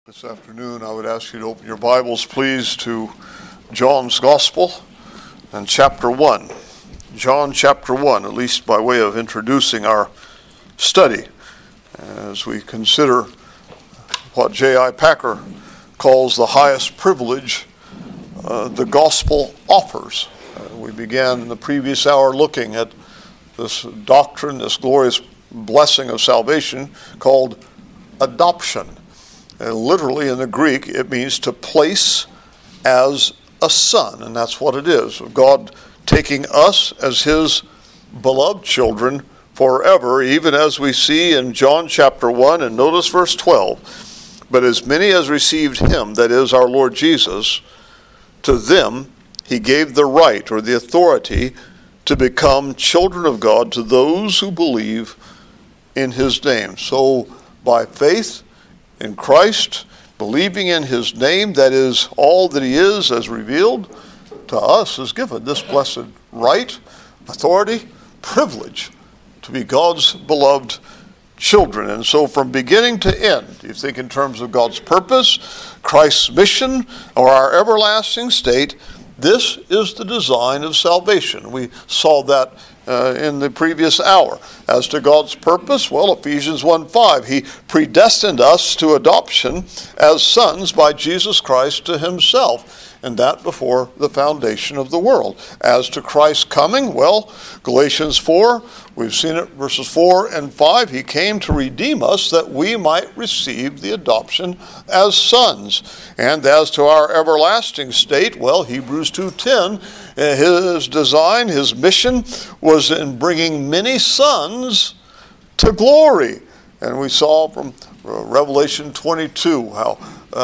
This afternoon, I would ask you to open your Bibles, please, to John's Gospel and chapter 1. John chapter 1, at least by way of introducing our study, as we consider what J.I. Packer calls the highest privilege the gospel offers. We began in the previous hour looking at this doctrine, this glorious blessing of salvation called adoption. And literally in the Greek, it means to place as a son, and that's what it is. God taking us as his beloved children forever, even as we see in John chapter 1, and notice verse 12. But as many as received him, that is our Lord Jesus, to them he gave the right or the authority to become children of God to those who believe in his name. So by faith in Christ, believing in his name, that is all that he is as revealed, to us is given this blessed right, authority, privilege to be God's beloved children. And so from beginning to end, you think in terms of God's purpose, Christ's mission, or our everlasting state, this is the design of salvation. We saw that in the previous hour. As to God's purpose, well, Ephesians 1:5, he predestined us to adoption as sons by Jesus Christ to himself, and that before the foundation of the world. As to Christ's coming, well, Galatians 4, we've seen it, verses 4 and 5, he came to redeem us that we might receive the adoption as sons. And as to our everlasting state, well, Hebrews 2:10, his design, his mission was in bringing many sons to glory. And we saw from Revelation 22 how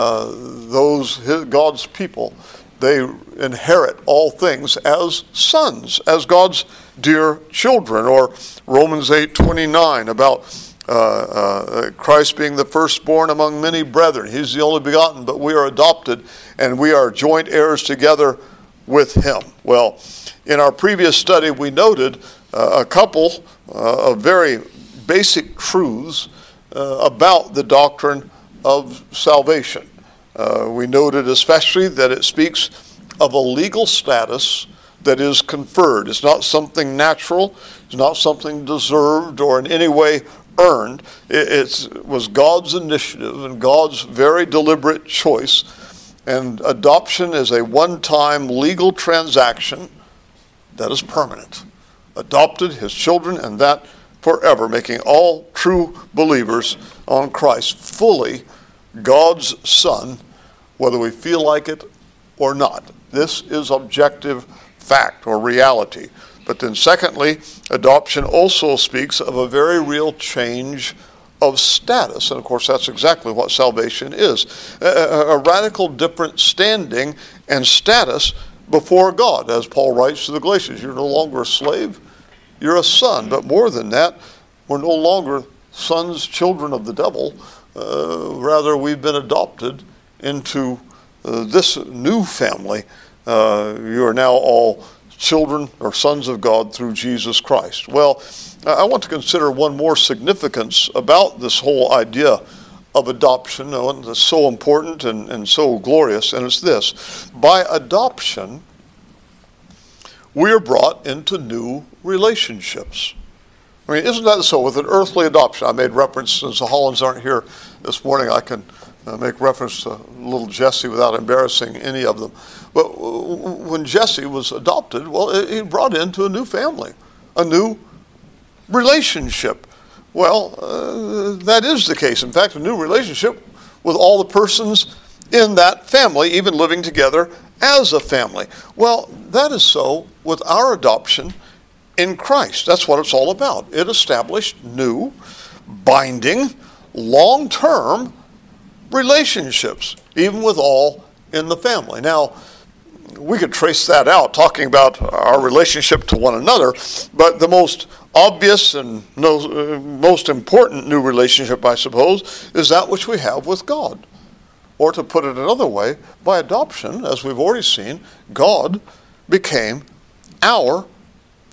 God's people, they inherit all things as sons, as God's dear children. Or Romans 8:29 about Christ being the firstborn among many brethren. He's the only begotten, but we are adopted, and we are joint heirs together with him. Well, in our previous study, we noted a couple of very basic truths about the doctrine of salvation. We noted especially that it speaks of a legal status that is conferred. It's not something natural. It's not something deserved or in any way earned. It was God's initiative and God's very deliberate choice. And adoption is a one-time legal transaction that is permanent. Adopted his children, and that forever, making all true believers on Christ fully God's son, whether we feel like it or not. This is objective fact or reality. But then secondly, adoption also speaks of a very real change of status. And of course, that's exactly what salvation is. A radical different standing and status before God. As Paul writes to the Galatians, you're no longer a slave, you're a son. But more than that, we're no longer sons, children of the devil. Rather, we've been adopted into this new family. You are now all children or sons of God through Jesus Christ. Well, I want to consider one more significance about this whole idea of adoption, that's so important and so glorious, and it's this. By adoption, we are brought into new relationships. I mean, isn't that so with an earthly adoption? I made reference, since the Hollands aren't here this morning, I can make reference to little Jesse without embarrassing any of them. But when Jesse was adopted, well, he brought into a new family, a new relationship. Well, that is the case. In fact, a new relationship with all the persons in that family, even living together as a family. Well, that is so with our adoption in Christ. That's what it's all about. It established new, binding, long-term relationships, even with all in the family. Now, we could trace that out, talking about our relationship to one another, but the most obvious and most important new relationship, I suppose, is that which we have with God. Or to put it another way, by adoption, as we've already seen, God became our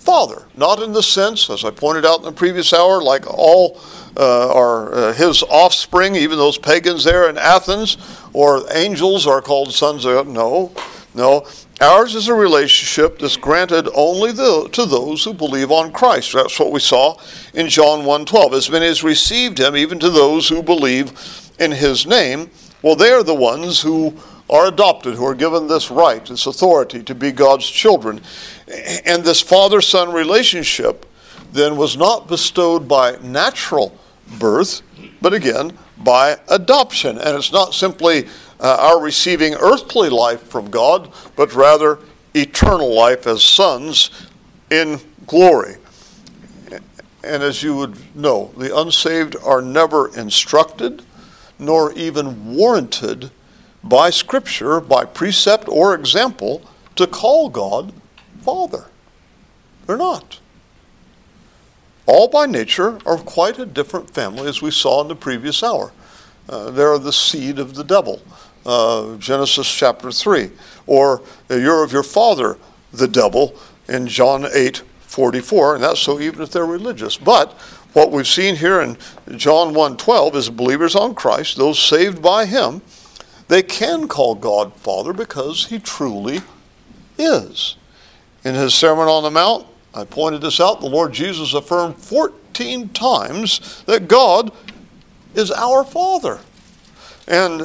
Father. Not in the sense, as I pointed out in the previous hour, like all are his offspring, even those pagans there in Athens, or angels are called sons of God. No. Ours is a relationship that's granted only to those who believe on Christ. That's what we saw in John 1:12. As many as received him, even to those who believe in his name, well, they are the ones who are adopted, who are given this right, this authority to be God's children. And this father-son relationship then was not bestowed by natural birth, but again, by adoption. And it's not simply our receiving earthly life from God, but rather eternal life as sons in glory. And as you would know, the unsaved are never instructed, nor even warranted by Scripture, by precept or example, to call God Father. They're not. All by nature are quite a different family, as we saw in the previous hour. They're the seed of the devil. Genesis chapter 3, or you're of your father, the devil, in John 8:44, and that's so even if they're religious. But what we've seen here in John 1:12 is believers on Christ, those saved by him, they can call God Father because he truly is. In his Sermon on the Mount, I pointed this out, the Lord Jesus affirmed 14 times that God is our Father. And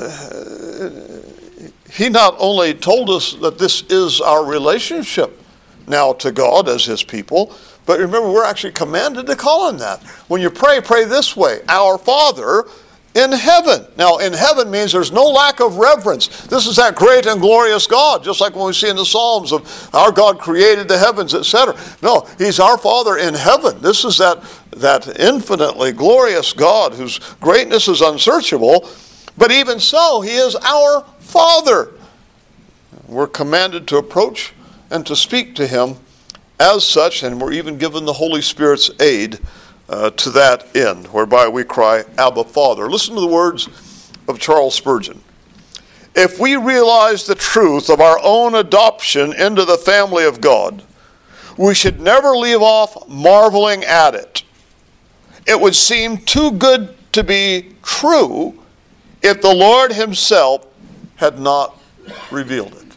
he not only told us that this is our relationship now to God as his people, but remember, we're actually commanded to call him that. When you pray, pray this way: Our Father in heaven. Now, in heaven means there's no lack of reverence. This is that great and glorious God, just like when we see in the Psalms of our God created the heavens, etc. No, he's our Father in heaven. This is that infinitely glorious God whose greatness is unsearchable. But even so, he is our Father. We're commanded to approach and to speak to him as such, and we're even given the Holy Spirit's aid to that end, whereby we cry, Abba, Father. Listen to the words of Charles Spurgeon. If we realize the truth of our own adoption into the family of God, we should never leave off marveling at it. It would seem too good to be true if the Lord himself had not revealed it.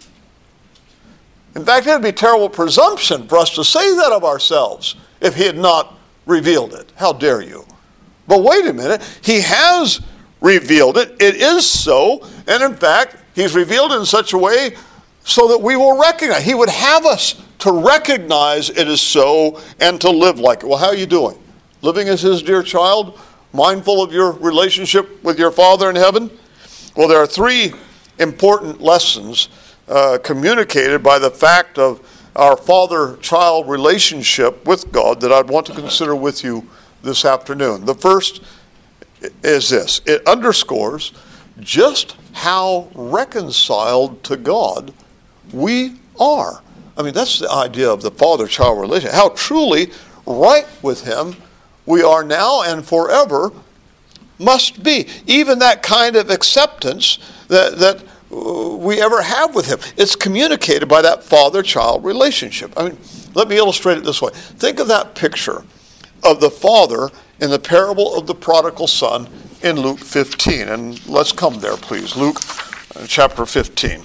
In fact, it would be terrible presumption for us to say that of ourselves if he had not revealed it. How dare you? But wait a minute, he has revealed it. It is so, and in fact, he's revealed it in such a way so that we will recognize. He would have us to recognize it is so and to live like it. Well, how are you doing? Living as his dear child? Mindful of your relationship with your Father in heaven? Well, there are three important lessons communicated by the fact of our father-child relationship with God that I'd want to consider with you this afternoon. The first is this. It underscores just how reconciled to God we are. I mean, that's the idea of the father-child relationship. How truly right with him we are now and forever must be. Even that kind of acceptance that we ever have with him. It's communicated by that father-child relationship. I mean, let me illustrate it this way. Think of that picture of the father in the parable of the prodigal son in Luke 15. And let's come there, please. Luke chapter 15.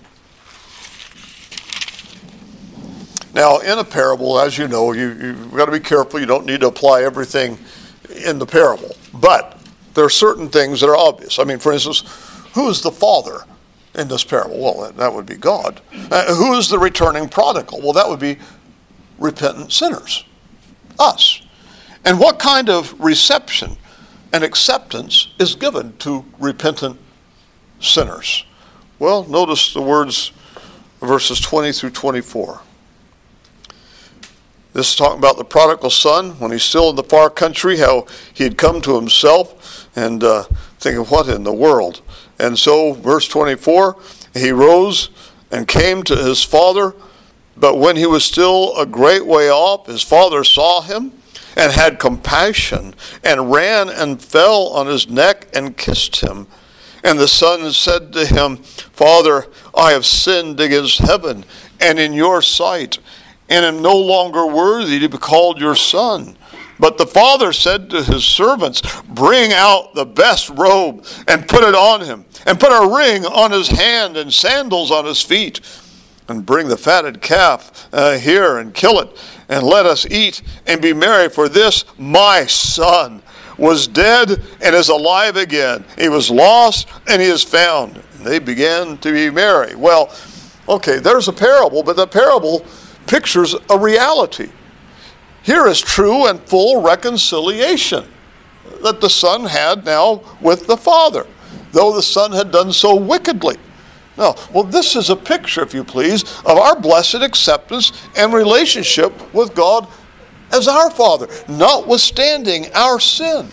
Now, in a parable, as you know, you've got to be careful. You don't need to apply everything in the parable. But there are certain things that are obvious. I mean, for instance, who is the father in this parable? Well, that would be God. Who is the returning prodigal? Well, that would be repentant sinners, us. And what kind of reception and acceptance is given to repentant sinners? Well, notice the words, verses 20 through 24. This is talking about the prodigal son when he's still in the far country, how he had come to himself, and thinking, what in the world? And so, verse 24, he rose and came to his father, but when he was still a great way off, his father saw him and had compassion and ran and fell on his neck and kissed him. And the son said to him, Father, I have sinned against heaven and in your sight, and am no longer worthy to be called your son. But the father said to his servants, bring out the best robe and put it on him, and put a ring on his hand and sandals on his feet. And bring the fatted calf here and kill it, and let us eat and be merry. For this my son was dead and is alive again. He was lost and he is found. And they began to be merry. Well, okay, there's a parable, but the parable pictures a reality. Here is true and full reconciliation that the son had now with the father, though the son had done so wickedly. Now, well, this is a picture, if you please, of our blessed acceptance and relationship with God as our Father, notwithstanding our sin.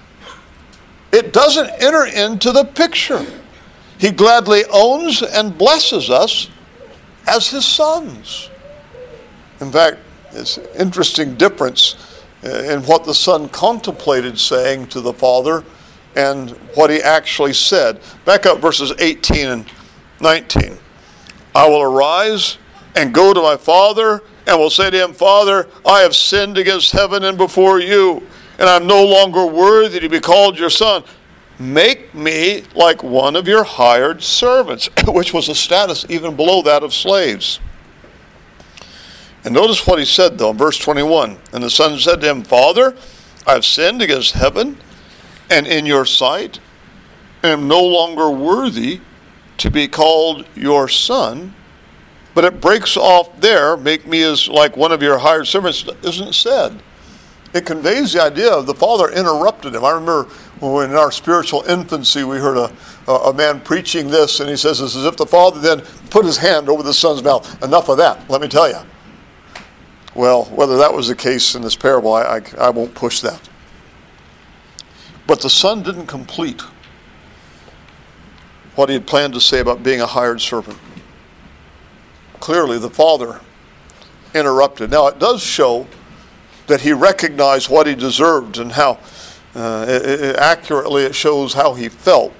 It doesn't enter into the picture. He gladly owns and blesses us as his sons. In fact, it's an interesting difference in what the son contemplated saying to the father and what he actually said. Back up verses 18 and 19. I will arise and go to my father and will say to him, Father, I have sinned against heaven and before you, and I'm no longer worthy to be called your son. Make me like one of your hired servants, which was a status even below that of slaves. And notice what he said, though, in verse 21. And the son said to him, Father, I have sinned against heaven and in your sight, and am no longer worthy to be called your son. But it breaks off there, make me as like one of your hired servants, isn't said. It conveys the idea of the father interrupted him. I remember when in our spiritual infancy we heard a man preaching this, and he says it's as if the father then put his hand over the son's mouth. Enough of that, let me tell you. Well, whether that was the case in this parable, I won't push that. But the son didn't complete what he had planned to say about being a hired servant. Clearly, the father interrupted. Now, it does show that he recognized what he deserved and how accurately it shows how he felt.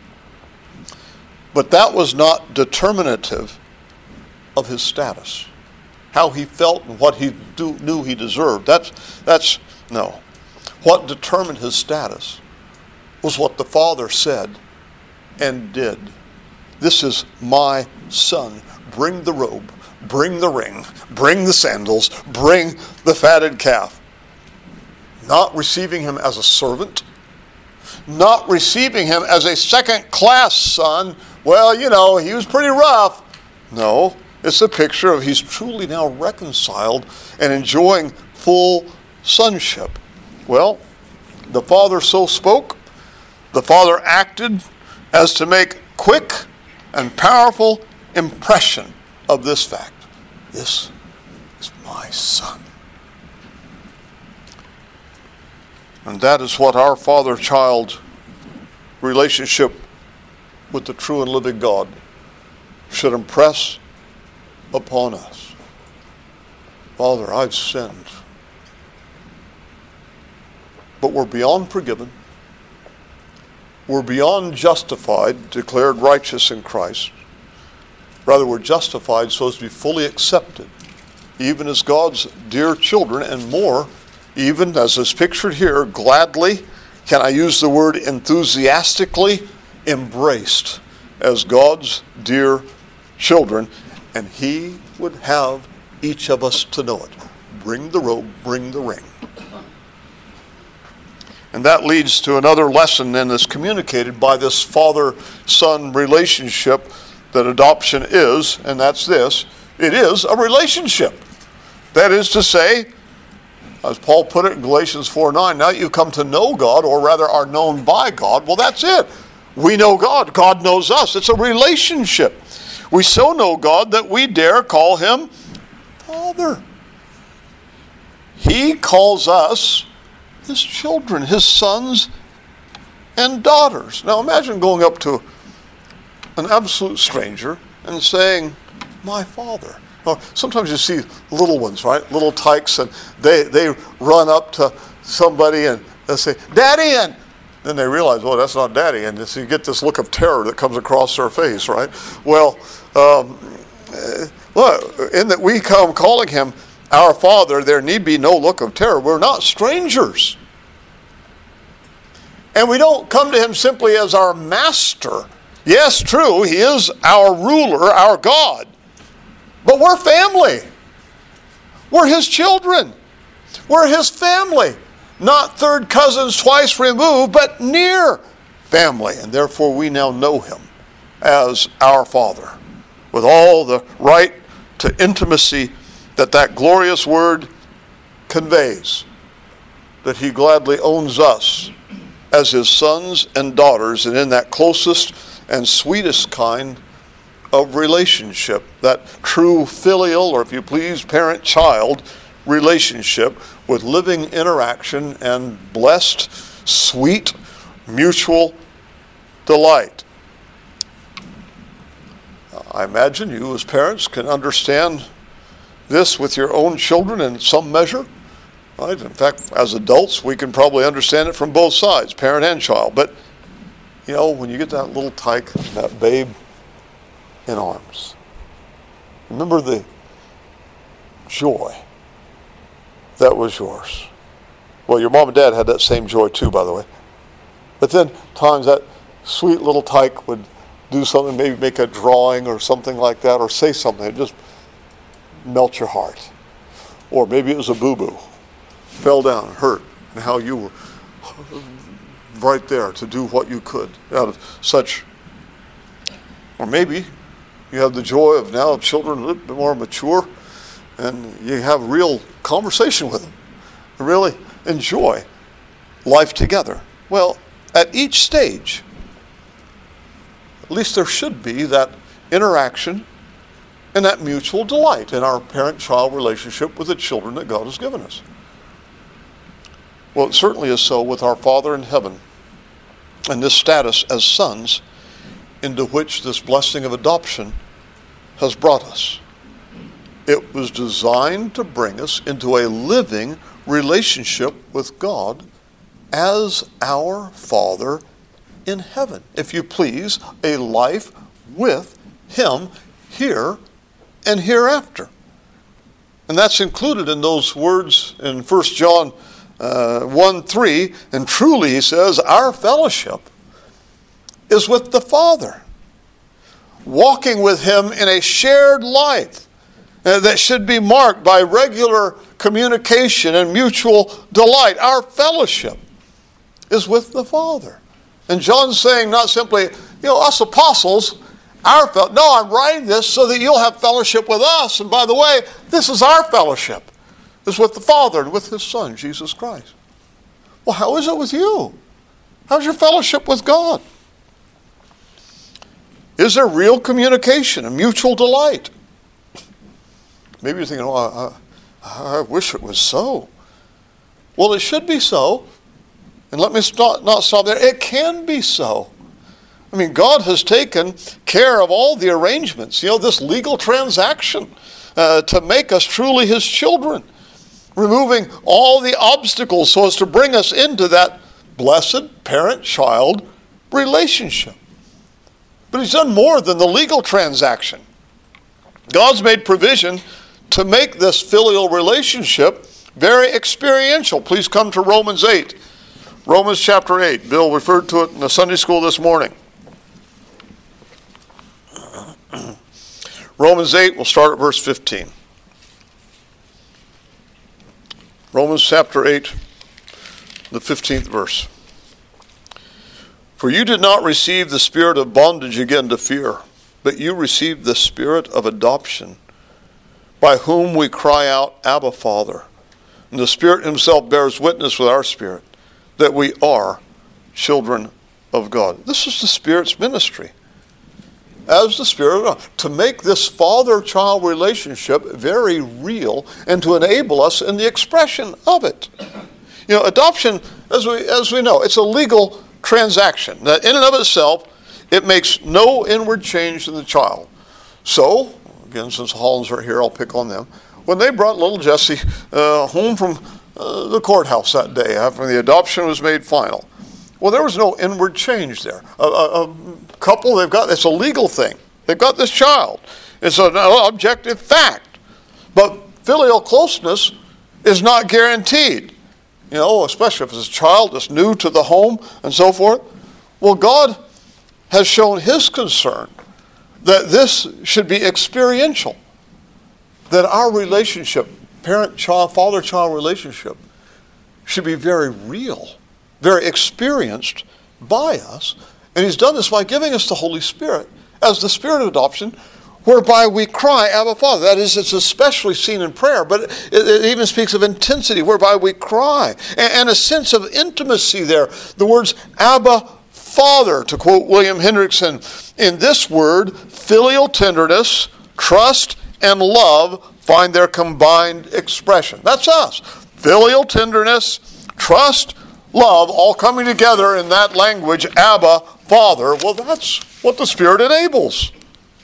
But that was not determinative of his status. How he felt and what he knew he deserved. That's no. What determined his status was what the father said and did. This is my son. Bring the robe, bring the ring, bring the sandals, bring the fatted calf. Not receiving him as a servant, not receiving him as a second-class son. Well, you know, he was pretty rough. No, it's a picture of he's truly now reconciled and enjoying full sonship. Well, the father so spoke, the father acted as to make quick and powerful impression of this fact. This is my son. And that is what our father-child relationship with the true and living God should impress upon us. Father, I've sinned. But we're beyond forgiven. We're beyond justified, declared righteous in Christ. Rather, we're justified so as to be fully accepted, even as God's dear children, and more, even as is pictured here, gladly, can I use the word enthusiastically, embraced as God's dear children. And he would have each of us to know it. Bring the robe, bring the ring. And that leads to another lesson then that's communicated by this father-son relationship that adoption is, and that's this. It is a relationship. That is to say, as Paul put it in Galatians 4:9, now you've come to know God, or rather are known by God. Well, that's it. We know God. God knows us. It's a relationship. We so know God that we dare call him Father. He calls us his children, his sons and daughters. Now imagine going up to an absolute stranger and saying, my father. Or sometimes you see little ones, right? Little tykes, and they run up to somebody and they say, Daddy, and then they realize, oh, that's not Daddy. And so you get this look of terror that comes across their face, right? Well, Look, in that we come calling him our Father, there need be no look of terror. We're not strangers. And we don't come to him simply as our master. Yes, true, he is our ruler, our God. But we're family. We're his children. We're his family. Not third cousins twice removed, but near family. And therefore we now know him as our Father, with all the right to intimacy that glorious word conveys, that he gladly owns us as his sons and daughters, and in that closest and sweetest kind of relationship, that true filial, or if you please, parent-child relationship with living interaction and blessed, sweet, mutual delight. I imagine you as parents can understand this with your own children in some measure. Right? In fact, as adults, we can probably understand it from both sides, parent and child. But, you know, when you get that little tyke, that babe in arms, remember the joy that was yours. Well, your mom and dad had that same joy too, by the way. But then times that sweet little tyke would do something, maybe make a drawing or something like that, or say something that just melt your heart. Or maybe it was a boo-boo, fell down and hurt, and how you were right there to do what you could out of such. Or maybe you have the joy of now children a little bit more mature, and you have real conversation with them, and really enjoy life together. Well, at each stage, at least there should be that interaction and that mutual delight in our parent-child relationship with the children that God has given us. Well, it certainly is so with our Father in heaven and this status as sons into which this blessing of adoption has brought us. It was designed to bring us into a living relationship with God as our Father in heaven. If you please, a life with him here and hereafter. And that's included in those words in 1 John 1:3. And truly, he says, our fellowship is with the Father, walking with him in a shared life that should be marked by regular communication and mutual delight. Our fellowship is with the Father. And John's saying not simply, us apostles, no, I'm writing this so that you'll have fellowship with us. And by the way, this is our fellowship. It's with the Father and with his Son, Jesus Christ. Well, how is it with you? How's your fellowship with God? Is there real communication and mutual delight? Maybe you're thinking, I wish it was so. Well, it should be so. And let me not stop there. It can be so. I mean, God has taken care of all the arrangements, this legal transaction to make us truly his children, removing all the obstacles so as to bring us into that blessed parent-child relationship. But he's done more than the legal transaction. God's made provision to make this filial relationship very experiential. Please come to Romans 8. Romans chapter 8. Bill referred to it in the Sunday school this morning. Romans 8, we'll start at verse 15. Romans chapter 8, the 15th verse. For you did not receive the spirit of bondage again to fear, but you received the spirit of adoption, by whom we cry out, Abba, Father. And the Spirit himself bears witness with our spirit that we are children of God. This is the Spirit's ministry. As the Spirit of God, to make this father-child relationship very real and to enable us in the expression of it. Adoption, as we know, it's a legal transaction that in and of itself, it makes no inward change in the child. So, again, since Hollands are here, I'll pick on them. When they brought little Jesse home from the courthouse that day after the adoption was made final, well, there was no inward change there. A couple, it's a legal thing. They've got this child. It's an objective fact. But filial closeness is not guaranteed. Especially if it's a child that's new to the home and so forth. Well, God has shown his concern that this should be experiential. That our relationship, parent-child, father-child relationship, should be very real, very experienced by us. And he's done this by giving us the Holy Spirit as the Spirit of adoption, whereby we cry, Abba, Father. That is, it's especially seen in prayer, but it even speaks of intensity, whereby we cry, and a sense of intimacy there. The words Abba, Father, to quote William Hendrickson, in this word, filial tenderness, trust, and love find their combined expression. That's us. Filial tenderness, trust, love, all coming together in that language, Abba, Father. Well, that's what the Spirit enables.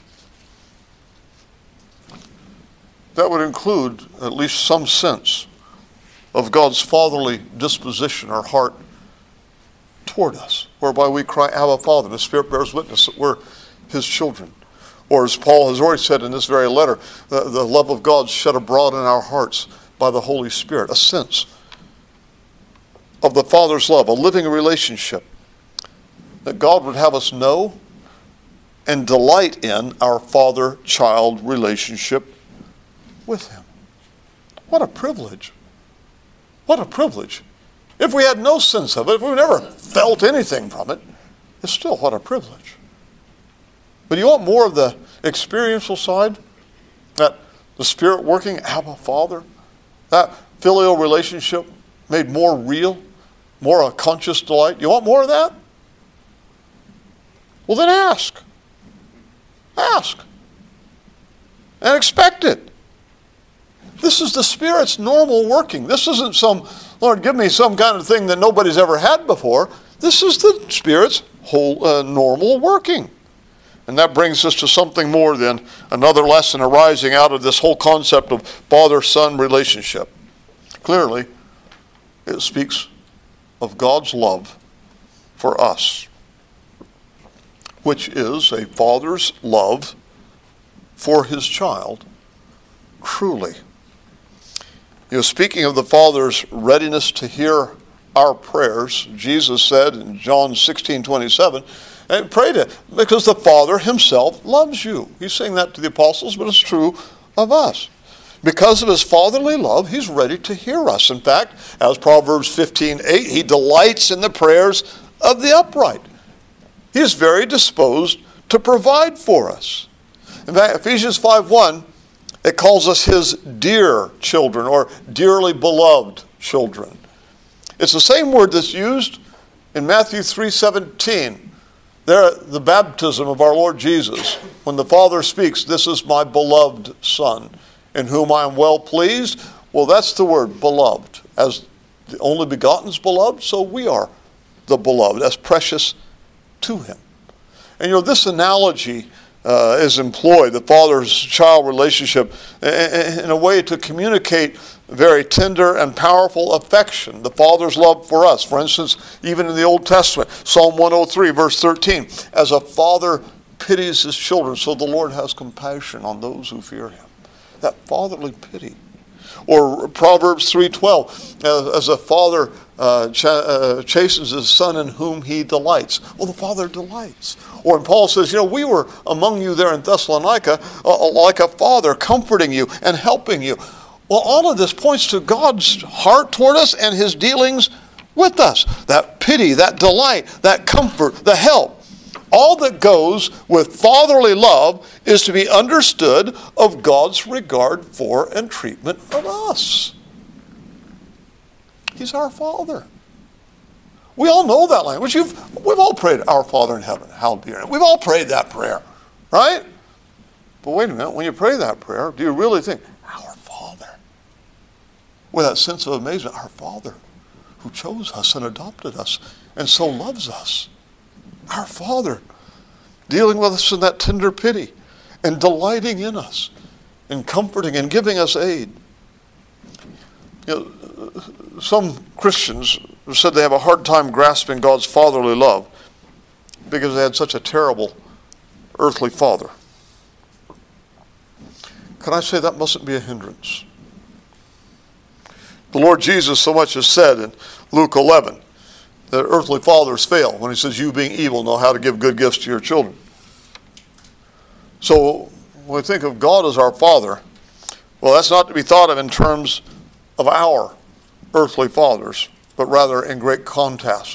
That would include at least some sense of God's fatherly disposition or heart toward us, whereby we cry, Abba, Father. The Spirit bears witness that we're his children. Or as Paul has already said in this very letter, the love of God shed abroad in our hearts by the Holy Spirit, a sense of the Father's love, a living relationship that God would have us know and delight in our father-child relationship with him. What a privilege. What a privilege. If we had no sense of it, if we never felt anything from it, it's still what a privilege. But you want more of the experiential side? That the Spirit working, Abba, Father? That filial relationship made more real? More a conscious delight? You want more of that? Well, then ask. Ask. And expect it. This is the Spirit's normal working. This isn't some, Lord, give me some kind of thing that nobody's ever had before. This is the Spirit's whole normal working. And that brings us to something more than another lesson arising out of this whole concept of father-son relationship. Clearly, it speaks of God's love for us, which is a father's love for his child, truly. Speaking of the Father's readiness to hear our prayers, Jesus said in John 16:27, and pray to, because the Father himself loves you. He's saying that to the apostles, but it's true of us. Because of his fatherly love, he's ready to hear us. In fact, as Proverbs 15:8, he delights in the prayers of the upright. He is very disposed to provide for us. In fact, Ephesians 5:1, it calls us his dear children, or dearly beloved children. It's the same word that's used in Matthew 3:17. There, the baptism of our Lord Jesus, when the Father speaks, this is my beloved Son, in whom I am well pleased. Well, that's the word beloved. As the only begotten is beloved, so we are the beloved, as precious to him. And this analogy is employed, the father-child relationship, in a way to communicate very tender and powerful affection, the Father's love for us. For instance, even in the Old Testament, Psalm 103, verse 13, as a father pities his children, so the Lord has compassion on those who fear him. That fatherly pity. Or Proverbs 3:12, as a father chastens his son in whom he delights. Well, the Father delights. Or when Paul says, we were among you there in Thessalonica like a father comforting you and helping you. Well, all of this points to God's heart toward us and his dealings with us. That pity, that delight, that comfort, the help. All that goes with fatherly love is to be understood of God's regard for and treatment of us. He's our Father. We all know that language. We've all prayed, Our Father in heaven, hallowed be your name. We've all prayed that prayer, right? But wait a minute, when you pray that prayer, do you really think, Our Father? With that sense of amazement, our Father who chose us and adopted us and so loves us. Our Father dealing with us in that tender pity and delighting in us and comforting and giving us aid. Some Christians have said they have a hard time grasping God's fatherly love because they had such a terrible earthly father. can I say that mustn't be a hindrance? The Lord Jesus so much has said in Luke 11 that earthly fathers fail when he says, you being evil know how to give good gifts to your children. So when we think of God as our Father, well, that's not to be thought of in terms of our earthly fathers, but rather in great contrast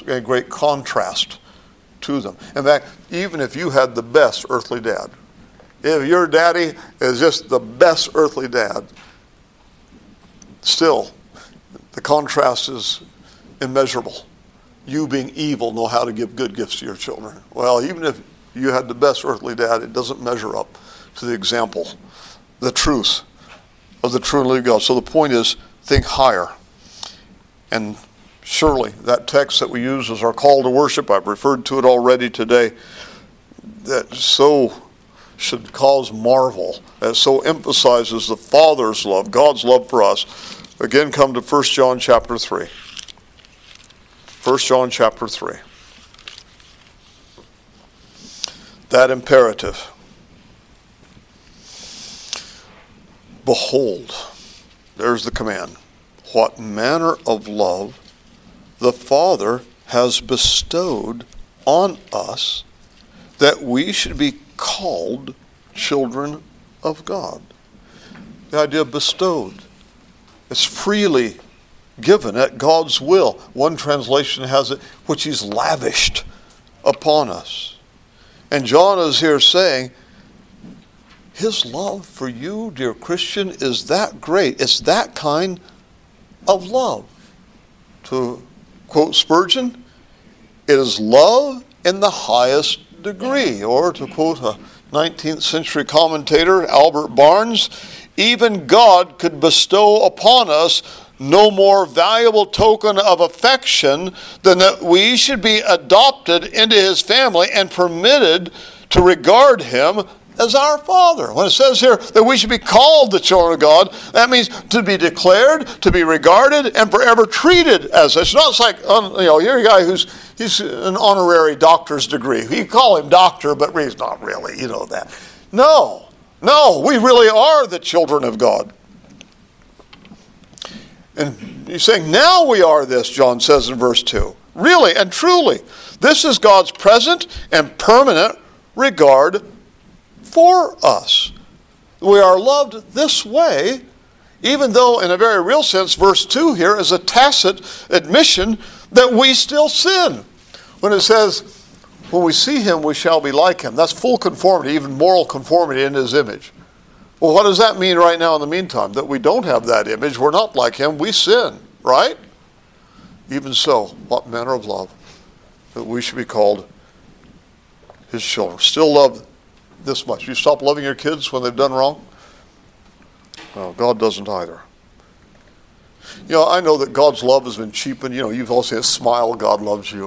to them. In fact, even if you had the best earthly dad, if your daddy is just the best earthly dad, still, the contrast is immeasurable. You being evil know how to give good gifts to your children. Well, even if you had the best earthly dad, it doesn't measure up to the example, the truth of the true and living God. So the point is, think higher. And surely that text that we use as our call to worship, I've referred to it already today, that so should cause marvel, that so emphasizes the Father's love, God's love for us. Again, come to 1 John chapter 3. 1 John chapter 3. That imperative. Behold, there's the command. What manner of love the Father has bestowed on us that we should be called children of God. The idea of bestowed. It's freely given at God's will. One translation has it, which he's lavished upon us. And John is here saying, his love for you, dear Christian, is that great. It's that kind of love. To quote Spurgeon, it is love in the highest degree. Or to quote a 19th century commentator, Albert Barnes, even God could bestow upon us no more valuable token of affection than that we should be adopted into his family and permitted to regard him as our Father. When it says here that we should be called the children of God, that means to be declared, to be regarded, and forever treated as such. It's not like, you're a guy he's an honorary doctor's degree. You call him doctor, but he's not really, that. No, we really are the children of God. And he's saying, now we are this, John says in verse 2. Really and truly, this is God's present and permanent regard for us. We are loved this way, even though in a very real sense, verse 2 here is a tacit admission that we still sin. When it says, when we see him, we shall be like him. That's full conformity, even moral conformity in his image. Well, what does that mean right now in the meantime? That we don't have that image. We're not like him. We sin, right? Even so, what manner of love that we should be called his children. Still love this much. You stop loving your kids when they've done wrong? No, God doesn't either. I know that God's love has been cheapened. You've all seen a smile, God loves you.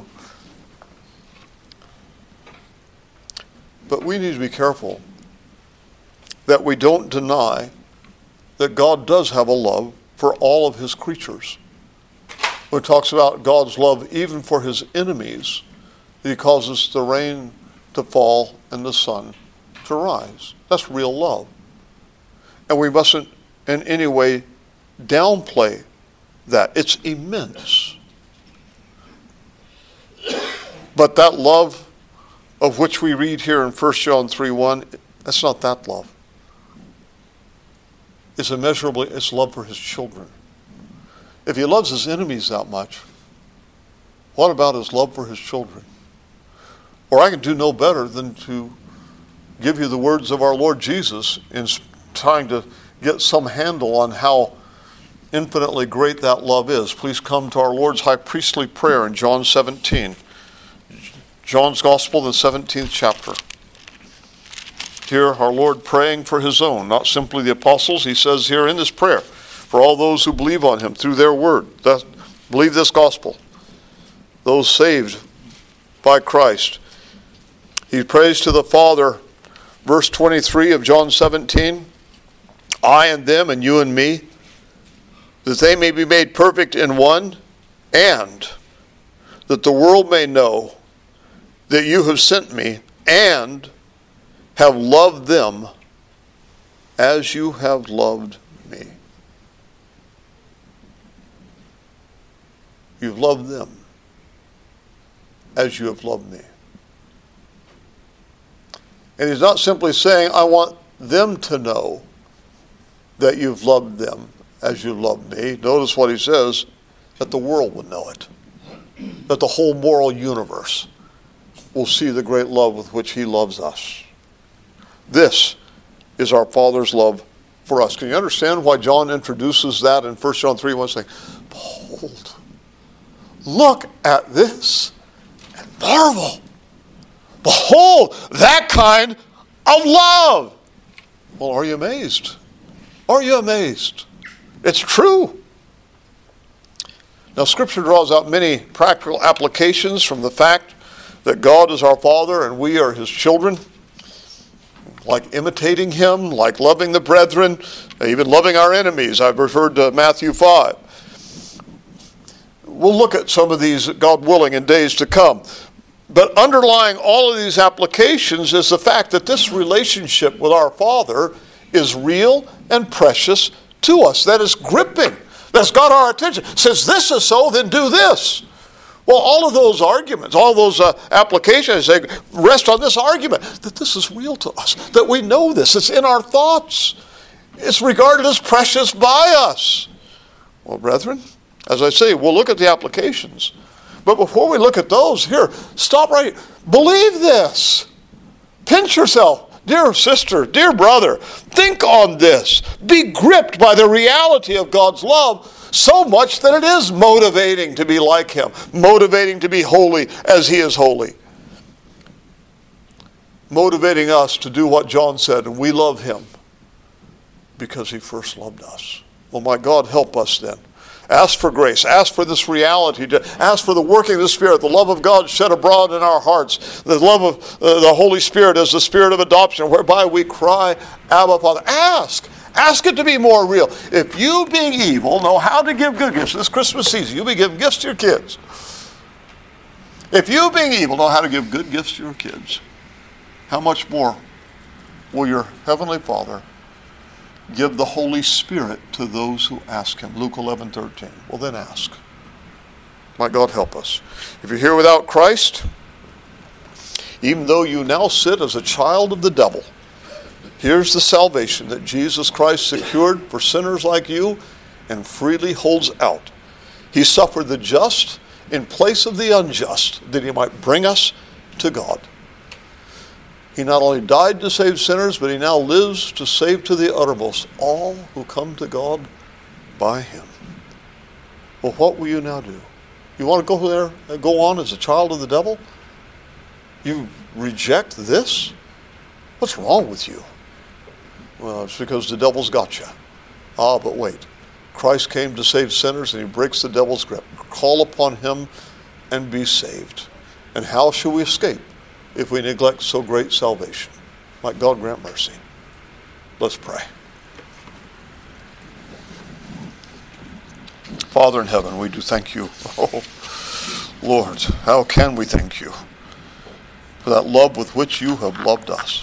But we need to be careful that we don't deny that God does have a love for all of his creatures. When it talks about God's love even for his enemies, he causes the rain to fall and the sun to rise. That's real love. And we mustn't in any way downplay that. It's immense. But that love of which we read here in 1 John 3:1, that's not that love. It's immeasurably, it's love for his children. If he loves his enemies that much, what about his love for his children? Or I can do no better than to give you the words of our Lord Jesus in trying to get some handle on how infinitely great that love is. Please come to our Lord's high priestly prayer in John 17. John's Gospel, the 17th chapter. Here, our Lord praying for his own, not simply the apostles. He says here in this prayer, for all those who believe on him through their word, that believe this gospel, those saved by Christ. He prays to the Father, verse 23 of John 17, I and them and you and me, that they may be made perfect in one, and that the world may know that you have sent me and have loved them as you have loved me. You've loved them as you have loved me. And he's not simply saying, I want them to know that you've loved them as you loved me. Notice what he says, that the world would know it. That the whole moral universe will see the great love with which he loves us. This is our Father's love for us. Can you understand why John introduces that in 1 John 3:1, saying, behold, look at this and marvel. Behold, that kind of love. Well, are you amazed? Are you amazed? It's true. Now, Scripture draws out many practical applications from the fact that God is our Father and we are his children, like imitating him, like loving the brethren, even loving our enemies. I've referred to Matthew 5. We'll look at some of these, God willing, in days to come. But underlying all of these applications is the fact that this relationship with our Father is real and precious to us. That is gripping. That's got our attention. Says this is so, then do this. Well, all of those arguments, all those applications, they rest on this argument that this is real to us, that we know this. It's in our thoughts. It's regarded as precious by us. Well, brethren, as I say, we'll look at the applications. But before we look at those, here, stop right here. Believe this. Pinch yourself. Dear sister, dear brother, think on this. Be gripped by the reality of God's love so much that it is motivating to be like him, motivating to be holy as he is holy. Motivating us to do what John said, and we love him because he first loved us. Well, my God, help us then. Ask for grace. Ask for this reality. Ask for the working of the Spirit, the love of God shed abroad in our hearts, the love of the Holy Spirit as the Spirit of adoption, whereby we cry, Abba, Father. Ask. Ask it to be more real. If you, being evil, know how to give good gifts this Christmas season, you'll be giving gifts to your kids. If you, being evil, know how to give good gifts to your kids, how much more will your Heavenly Father give the Holy Spirit to those who ask him? Luke 11:13. Well, then ask. My God, help us. If you're here without Christ, even though you now sit as a child of the devil, here's the salvation that Jesus Christ secured for sinners like you and freely holds out. He suffered the just in place of the unjust, that he might bring us to God. He not only died to save sinners, but he now lives to save to the uttermost all who come to God by him. Well, what will you now do? You want to go there and go on as a child of the devil? You reject this? What's wrong with you? Well, it's because the devil's got you. Ah, but wait. Christ came to save sinners and he breaks the devil's grip. Call upon him and be saved. And how shall we escape if we neglect so great salvation? Might God grant mercy. Let's pray. Father in heaven, we do thank you. Oh, Lord, how can we thank you for that love with which you have loved us?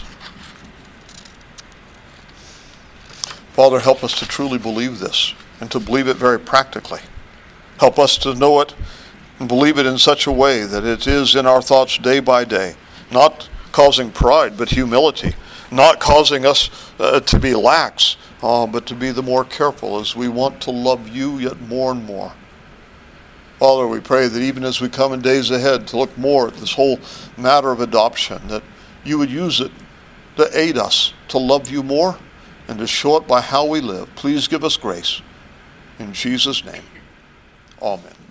Father, help us to truly believe this and to believe it very practically. Help us to know it and believe it in such a way that it is in our thoughts day by day, not causing pride, but humility, not causing us to be lax, but to be the more careful as we want to love you yet more and more. Father, we pray that even as we come in days ahead to look more at this whole matter of adoption, that you would use it to aid us to love you more and to show it by how we live. Please give us grace. In Jesus' name, amen.